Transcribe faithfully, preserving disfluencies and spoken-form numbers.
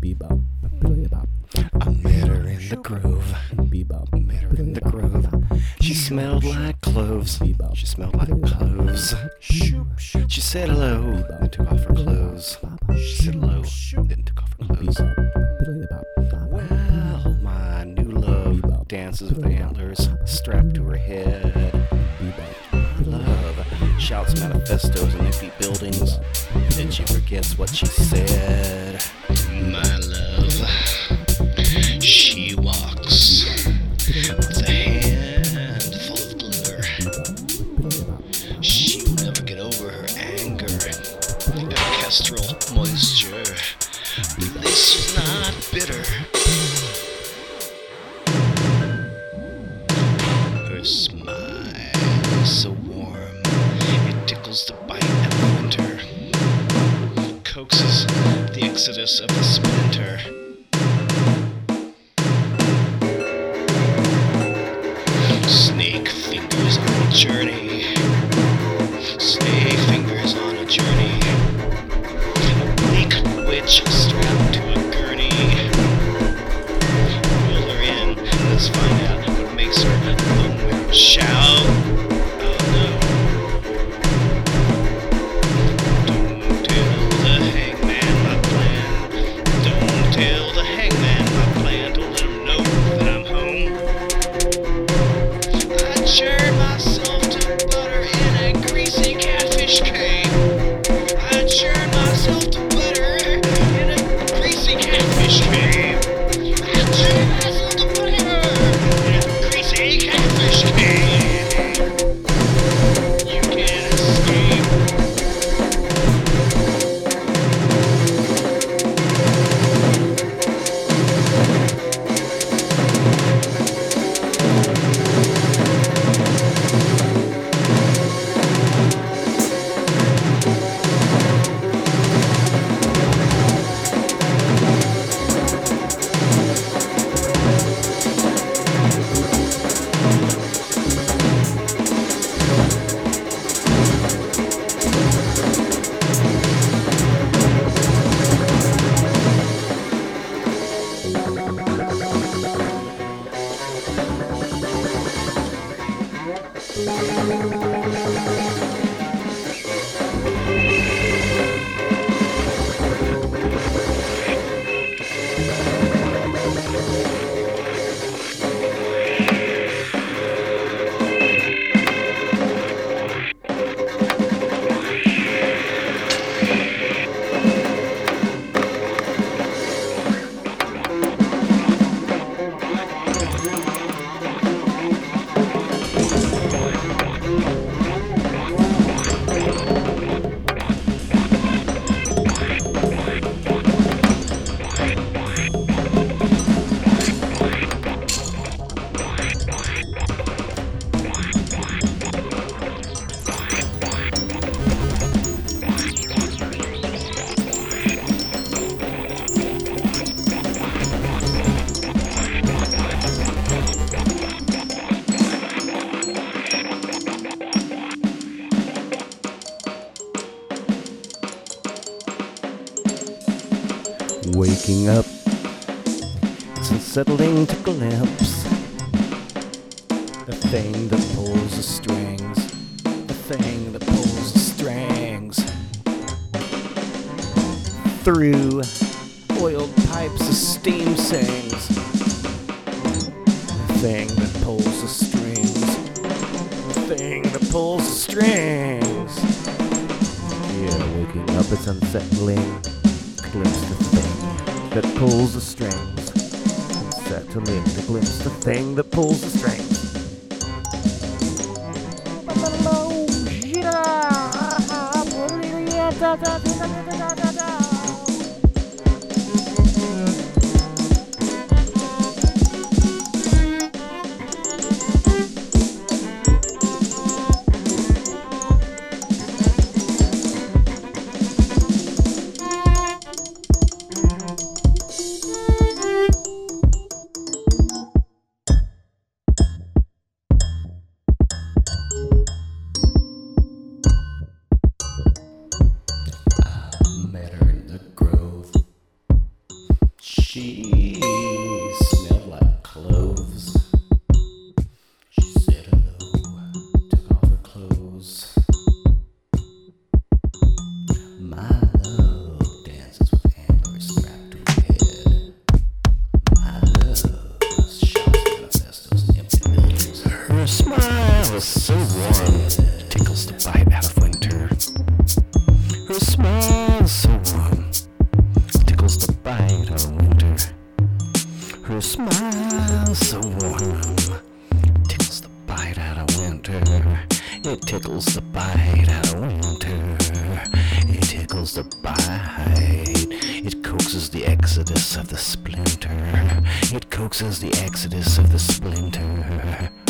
Bebop. Bebop. I met her in the grove. Bebop. Met her in the grove. She smelled like cloves. Bebop. She smelled like cloves. She said hello, then took off her clothes. She said hello, then took off her clothes. Well, my new love dances with antlers strapped to her head. Love shouts manifestos in empty buildings, and then she forgets what she said. My love, she walks with a hand full of glitter. She will never get over her anger and orchestral moisture. But at least she's not bitter. Her smile is so warm, it tickles the bite at the winter. Coaxes the exodus of the splinter. Snake fingers on a journey. Snake fingers on a journey. A bleak witch strapped to a gurney. Reel her in. Let's find out what makes her moan, shout. Oh no. Don't tell the hangman my plan. Don't tell the hangman my plan. Don't let him know that I'm home. I churn myself to butter in a greasy catfish cave. I churn myself to butter in a greasy catfish cave. I churn myself to butter in a greasy catfish cave. You can't escape. Waking up, it's unsettling to glimpse the thing that pulls the strings, the thing that pulls the strings. Through oiled pipes of steam sings, the thing that pulls the strings, the thing that pulls the strings. Yeah, waking up, it's unsettling to glimpse the thing that pulls the strings. Unsettling to glimpse the thing that pulls the strings. She smelled like cloves. She said hello, took off her clothes. My love dances with antlers strapped to her head. My love shouts manifestos in empty buildings. Her smile is so warm, tickles the bite out of winter. Her smile is so warm, tickles the bite out of winter. Her smile so warm, tickles the bite out of winter. It tickles the bite out of winter. It tickles the bite. It coaxes the exodus of the splinter. It coaxes the exodus of the splinter.